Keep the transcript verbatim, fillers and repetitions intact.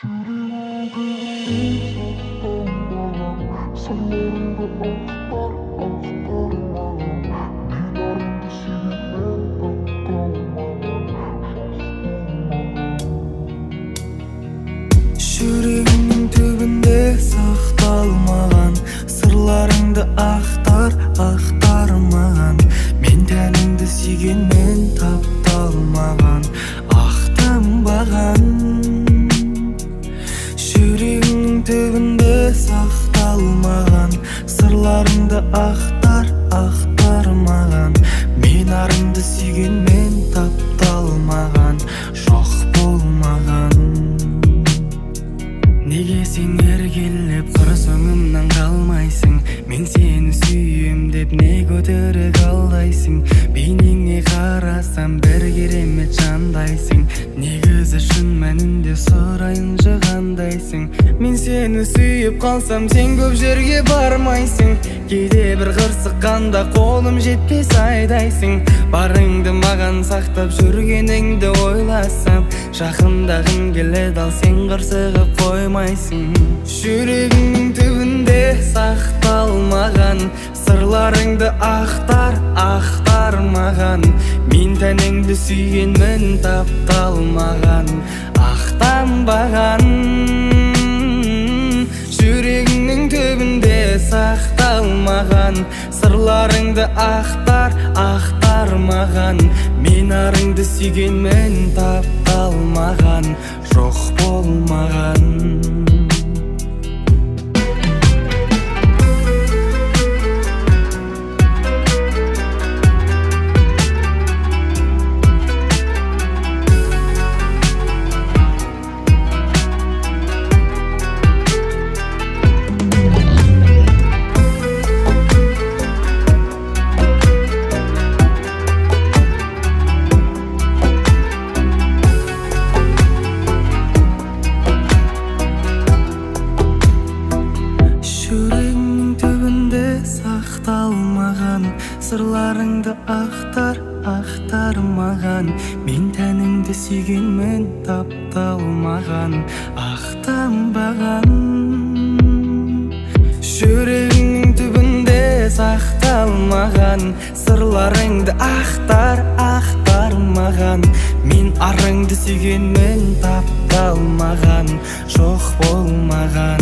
Жүрегімнің түбінде сақталмаған сырларыңды ақтар, ақтармаған. Мен тәніңді сүйгенмен тапталмаған, ақтанбаған. Жүрегімнің түбінде сақталмаған сырларыңды ақтар, ақтармаған. Мен арыңды сүйгенмен тапталмаған, жоқ болмаған. Неге сен еркелеп қыр соңымнан қалмайсың? Мен сені сүйем деп не көтерек алдайсың? Бейнеңе қарасам бір керемет жандайсың. Негізі шын мәнінде сұрайыншы қандайсың? Мен сені сүйіп қалсам сен көп жерге бармайсың. Кейде бір қырсыққанда қолым жетпес айдайсың. Барыңды маған сақтап жүргеніңді ойласам, жақындағым келеді ал сен қырсығып қоймайсың. Жүрегімнің түбінде сақталмаған сырларыңды ақтар, ақтармаған. Мен тәніңді сүйгенмін тапталмаған, ақтанбаған. Жүрегіңнің түбінде сақталмаған сырларыңды ақтар, ақтармаған. Мен арыңды сүйгенмін тапталмаған, жоқ болмаған. Сақталмаған сырларыңды ақтар, ақтармаған. Мен тәніңді сүйгенмен тапталмаған, ақтанбаған. Жүрегіңнің түбінде сақталмаған сырларыңды ақтар, ақтармаған. Мен арыңды сүйгенмен тапталмаған, жоқ болмаған.